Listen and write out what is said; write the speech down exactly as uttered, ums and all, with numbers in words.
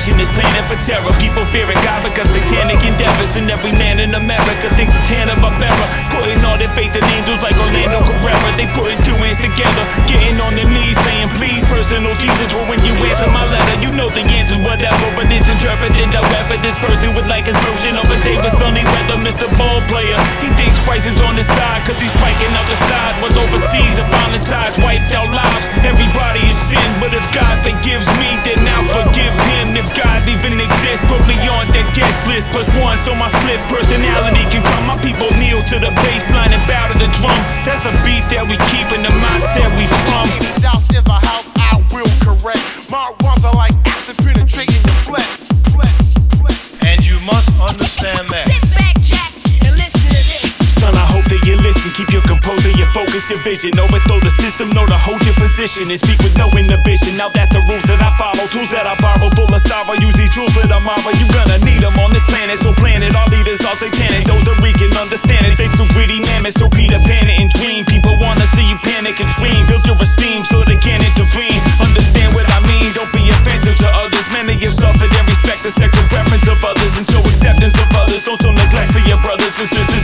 nation is planning for terror. People fearing God because satanic endeavors, and every man in America thinks it's Hanna-Barbera, putting all their faith in angels like Orlando Carrera. They putting two hands together, getting on their knees, saying please, personal Jesus. Well, when you answer my letter, you know the answer's whatever, but it's interpreted however this person would like his version of a day with sunny weather. Mister Ball player, he thinks Christ is on his side cause he's striking out the side. While overseas the violent ties wiped out lives. Everybody is sin, but if God forgives me, then I'll forgive him. If God even exists, put me on that guest list plus one, so my split personality can come. My people kneel to the baseline and bow to the drum. That's the beat that we keep and the mindset we from. Doubts in the house, I will correct. My rhymes are like acid penetrating your flesh. flesh, flesh. And you must understand that. Sit back, Jack, and listen to this. Son, I hope that you listen, keep your composure, your focus, your vision. Overthrow the system, know to hold your position and speak with no inhibition. Now that's the rules that I follow, tools that I borrow, full of sorrow. Use these tools for tomorrow. You gonna need them on this planet, so planet our leaders all satanic. Those that we can understand it, they so greedy mammoths, so Peter Pan it and dream. People wanna see you panic and scream. Build your esteem so they can't intervene. Understand what I mean, don't be offensive to others. Many have suffered and respect the sexual preference of others and show acceptance of others. Don't show neglect for your brothers and sisters.